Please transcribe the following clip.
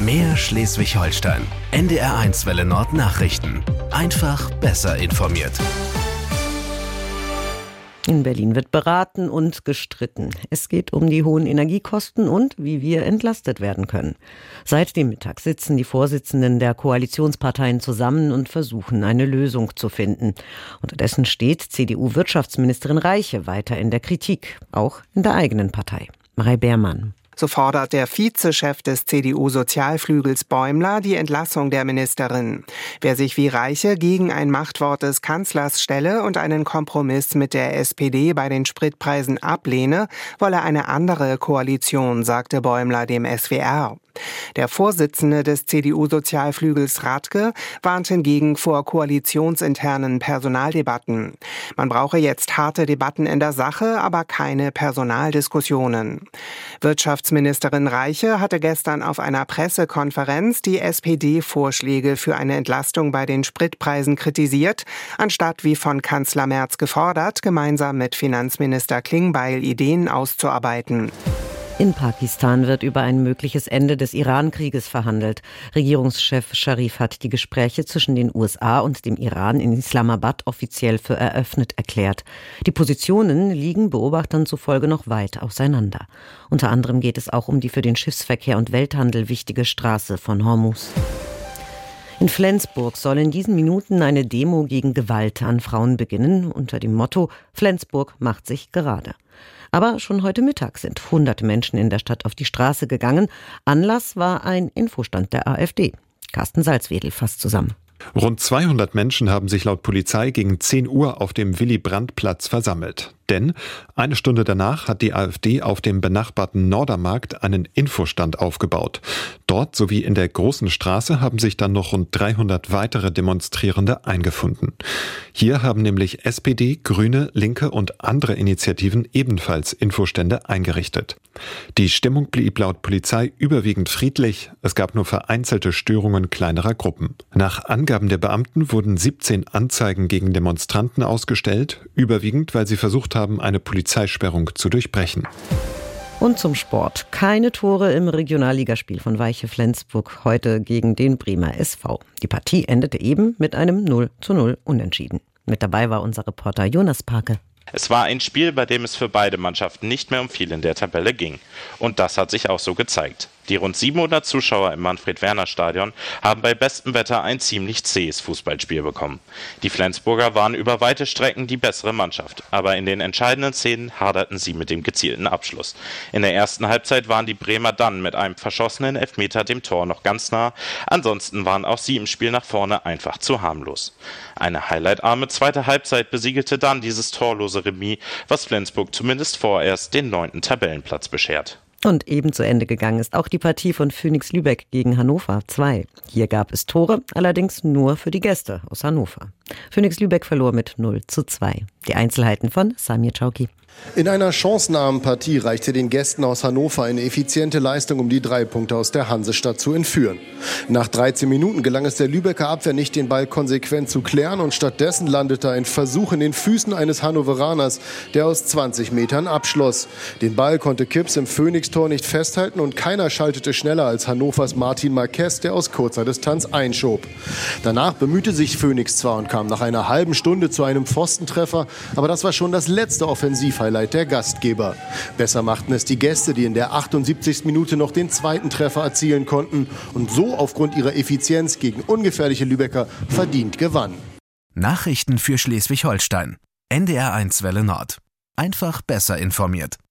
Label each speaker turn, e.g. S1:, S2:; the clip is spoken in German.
S1: Mehr Schleswig-Holstein. NDR1 Welle Nord Nachrichten. Einfach besser informiert.
S2: In Berlin wird beraten und gestritten. Es geht um die hohen Energiekosten und wie wir entlastet werden können. Seit dem Mittag sitzen die Vorsitzenden der Koalitionsparteien zusammen und versuchen, eine Lösung zu finden. Unterdessen steht CDU-Wirtschaftsministerin Reiche weiter in der Kritik, auch in der eigenen Partei. Marei Beermann.
S3: So fordert der Vizechef des CDU-Sozialflügels Bäumler die Entlassung der Ministerin. Wer sich wie Reiche gegen ein Machtwort des Kanzlers stelle und einen Kompromiss mit der SPD bei den Spritpreisen ablehne, wolle eine andere Koalition, sagte Bäumler dem SWR. Der Vorsitzende des CDU-Sozialflügels Radke warnt hingegen vor koalitionsinternen Personaldebatten. Man brauche jetzt harte Debatten in der Sache, aber keine Personaldiskussionen. Wirtschaftsministerin Reiche hatte gestern auf einer Pressekonferenz die SPD-Vorschläge für eine Entlastung bei den Spritpreisen kritisiert, anstatt wie von Kanzler Merz gefordert, gemeinsam mit Finanzminister Klingbeil Ideen auszuarbeiten.
S2: In Pakistan wird über ein mögliches Ende des Iran-Krieges verhandelt. Regierungschef Scharif hat die Gespräche zwischen den USA und dem Iran in Islamabad offiziell für eröffnet erklärt. Die Positionen liegen Beobachtern zufolge noch weit auseinander. Unter anderem geht es auch um die für den Schiffsverkehr und Welthandel wichtige Straße von Hormuz. In Flensburg soll in diesen Minuten eine Demo gegen Gewalt an Frauen beginnen, unter dem Motto Flensburg macht sich gerade. Aber schon heute Mittag sind hunderte Menschen in der Stadt auf die Straße gegangen. Anlass war ein Infostand der AfD. Carsten Salzwedel fasst zusammen.
S4: Rund 200 Menschen haben sich laut Polizei gegen 10 Uhr auf dem Willy-Brandt-Platz versammelt. Denn eine Stunde danach hat die AfD auf dem benachbarten Nordermarkt einen Infostand aufgebaut. Dort sowie in der Großen Straße haben sich dann noch rund 300 weitere Demonstrierende eingefunden. Hier haben nämlich SPD, Grüne, Linke und andere Initiativen ebenfalls Infostände eingerichtet. Die Stimmung blieb laut Polizei überwiegend friedlich. Es gab nur vereinzelte Störungen kleinerer Gruppen. Nach Angaben der Beamten wurden 17 Anzeigen gegen Demonstranten ausgestellt, überwiegend, weil sie versucht haben, eine Polizeisperrung zu durchbrechen.
S2: Und zum Sport. Keine Tore im Regionalligaspiel von Weiche Flensburg heute gegen den Bremer SV. Die Partie endete eben mit einem 0:0 Unentschieden. Mit dabei war unser Reporter Jonas Parke.
S5: Es war ein Spiel, bei dem es für beide Mannschaften nicht mehr um viel in der Tabelle ging. Und das hat sich auch so gezeigt. Die rund 700 Zuschauer im Manfred-Werner-Stadion haben bei bestem Wetter ein ziemlich zähes Fußballspiel bekommen. Die Flensburger waren über weite Strecken die bessere Mannschaft, aber in den entscheidenden Szenen haderten sie mit dem gezielten Abschluss. In der ersten Halbzeit waren die Bremer dann mit einem verschossenen Elfmeter dem Tor noch ganz nah, ansonsten waren auch sie im Spiel nach vorne einfach zu harmlos. Eine highlightarme zweite Halbzeit besiegelte dann dieses torlose Remis, was Flensburg zumindest vorerst den 9. Tabellenplatz beschert.
S2: Und eben zu Ende gegangen ist auch die Partie von Phoenix Lübeck gegen Hannover 2. Hier gab es Tore, allerdings nur für die Gäste aus Hannover. Phoenix Lübeck verlor mit 0:2. Die Einzelheiten von Samir Chauki.
S6: In einer chancenarmen Partie reichte den Gästen aus Hannover eine effiziente Leistung, um die 3 Punkte aus der Hansestadt zu entführen. Nach 13 Minuten gelang es der Lübecker Abwehr nicht, den Ball konsequent zu klären und stattdessen landete ein Versuch in den Füßen eines Hannoveraners, der aus 20 Metern abschloss. Den Ball konnte Kipps im Phoenix-Tor nicht festhalten und keiner schaltete schneller als Hannovers Martin Marquez, der aus kurzer Distanz einschob. Danach bemühte sich Phoenix zwar und kam nach einer halben Stunde zu einem Pfostentreffer, aber das war schon das letzte Offensivhighlight der Gastgeber. Besser machten es die Gäste, die in der 78. Minute noch den zweiten Treffer erzielen konnten und so aufgrund ihrer Effizienz gegen ungefährliche Lübecker verdient gewannen.
S1: Nachrichten für Schleswig-Holstein. NDR1 Welle Nord. Einfach besser informiert.